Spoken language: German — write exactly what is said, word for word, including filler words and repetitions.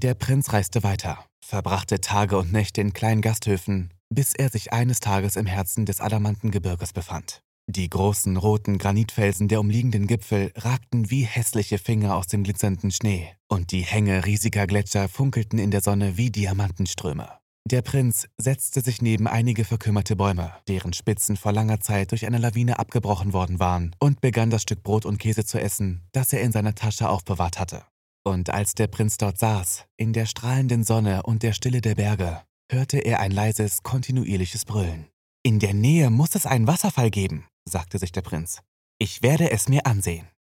Der Prinz reiste weiter, verbrachte Tage und Nächte in kleinen Gasthöfen, bis er sich eines Tages im Herzen des Adamantengebirges befand. Die großen roten Granitfelsen der umliegenden Gipfel ragten wie hässliche Finger aus dem glitzernden Schnee, und die Hänge riesiger Gletscher funkelten in der Sonne wie Diamantenströme. Der Prinz setzte sich neben einige verkümmerte Bäume, deren Spitzen vor langer Zeit durch eine Lawine abgebrochen worden waren, und begann das Stück Brot und Käse zu essen, das er in seiner Tasche aufbewahrt hatte. Und als der Prinz dort saß, in der strahlenden Sonne und der Stille der Berge, hörte er ein leises, kontinuierliches Brüllen. »In der Nähe muss es einen Wasserfall geben«, sagte sich der Prinz. »Ich werde es mir ansehen.«